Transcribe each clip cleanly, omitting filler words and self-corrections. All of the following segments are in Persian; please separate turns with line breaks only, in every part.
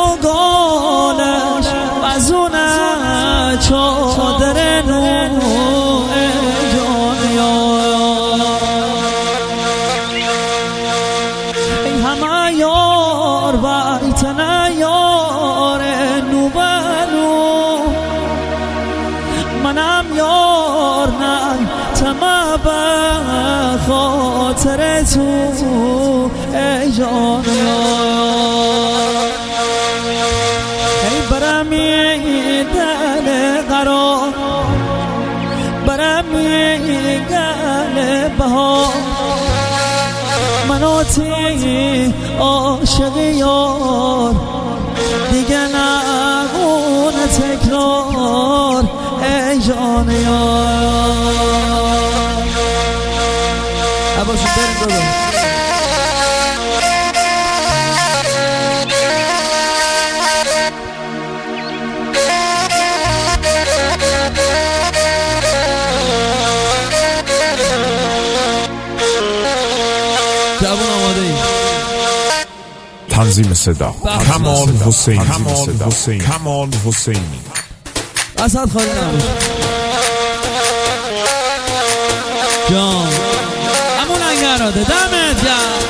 چوگانش وزونه چادر نوع جانیا ای همه یار بیتنه یار نوبنو منم یار نه تمام به خاطر تو ای جانیا ای برمی دل قرار برمی گل بها مناتی عاشق یار دیگه نگونه تکرار ای جانیا عباسو بریم دادم جوان آماده ای
تنظیم صدا کمال حسینی کمال حسینی
اسد خالی نباشه جان همون انگراده دمت گرم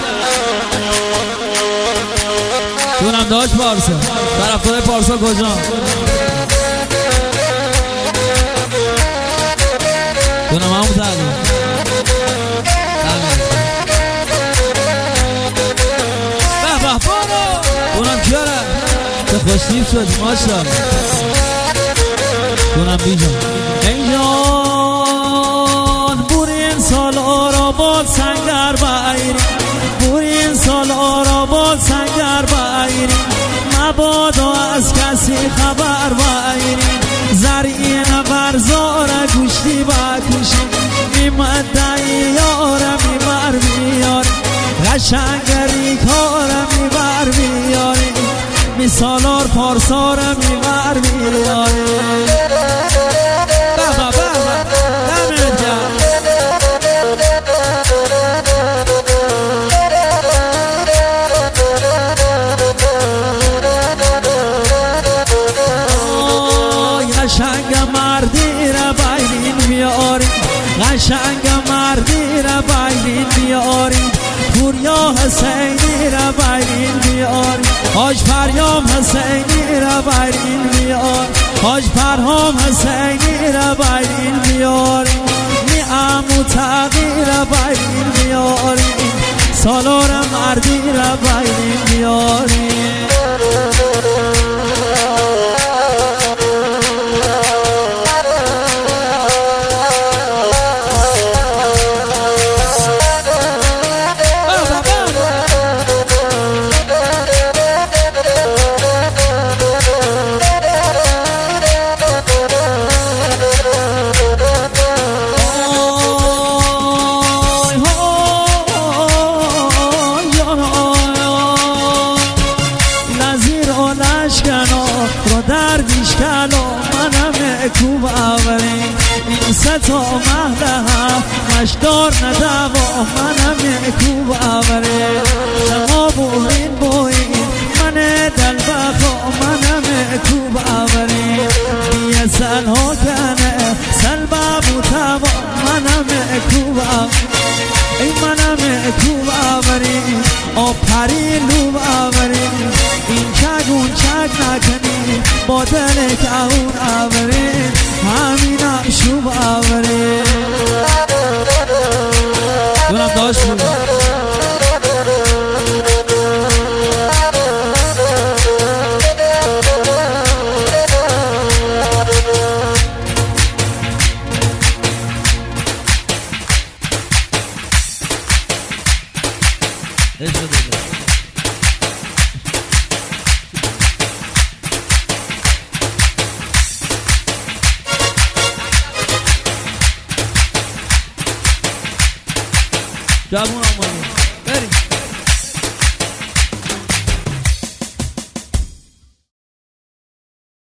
دونم داشت پارسا طرفدار پارسا کجا دونم همون تقدیم دونم کیاره چه خوشتیب شد ماشاءالله دونم بیجان ای جان بورین سال آراباد سنگر بایری بورین سال آراباد سنگر بایری مبادا از کسی خبر بایری زرین برزار گوشتی بکوشی میمدعی یارم میبر بیاری قشنگری کارم میبر بیاری میسالار پارسارم میبر بیاری بابا بابا دمت گرم قشنگ مردی را باید بیاری قشنگ مردی را باید بیاری پوریا حسینی را باید بیاری حاج پریام حسینی را باید بیاری حاج پرهام حسینی را باید بیاری می عمو تغییر را باید بیاری سالار مردی را باید بیاری دردیش کلو منم کوب آوری این ستا مهده مشدار ندوا منم کوب آوری شما بورین بوین من دل بخوا منم کوب آوری یه سل ها کنه سل بابو توا منم کوب آوری ای منم کوب آوری آب پری لوب آوری این چگون چگ نکنی با دل که اون آوری همینم شوب آوری دونم داشت بود جوان آماده